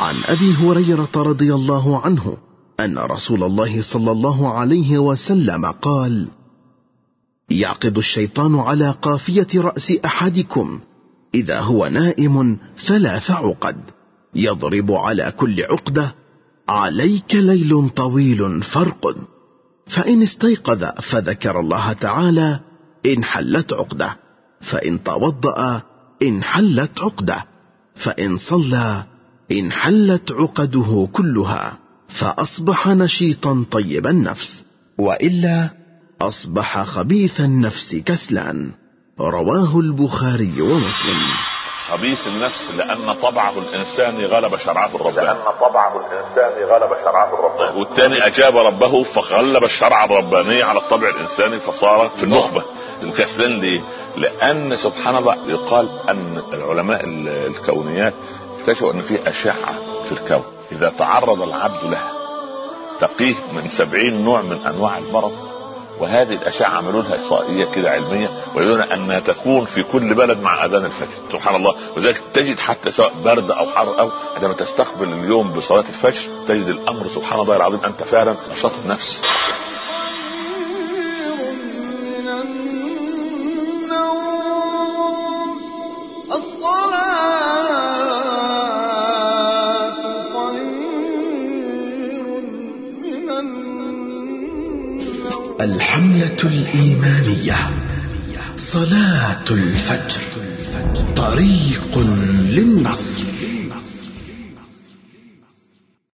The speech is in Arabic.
عن أبي هريرة رضي الله عنه أن رسول الله صلى الله عليه وسلم قال: يعقد الشيطان على قافية رأس أحدكم إذا هو نائم 3 عقد، يضرب على كل عقدة: عليك ليل طويل فارقد. فإن استيقظ فذكر الله تعالى انحلت عقدة، فإن توضأ انحلت عقدة، فإن صلى انحلت عقده كلها، فأصبح نشيطا طيب النفس، وإلا أصبح خبيث النفس كسلان. رواه البخاري ومسلم. خبيث النفس لأن طبعه الإنساني غلب شرعه الرباني، والثاني أجاب ربه فغلب الشرع الرباني على الطبع الإنساني فصار في النخبة. الكسلان ليه؟ لأن سبحان الله يقال أن العلماء الكونيات اكتشفوا أن في أشعة في الكون إذا تعرض العبد لها تقيه من 70 نوع من أنواع المرض، وهذه الأشعة عملوا لها إحصائية كده علمية ويقولون أنها تكون في كل بلد مع أذان الفجر. سبحان الله. وذلك تجد حتى سواء برد أو حر أو عندما تستقبل اليوم بصلاة الفجر تجد الأمر سبحان الله العظيم أنت فعلا نشاط النفس. الحملة الإيمانية صلاة الفجر طريق للنصر.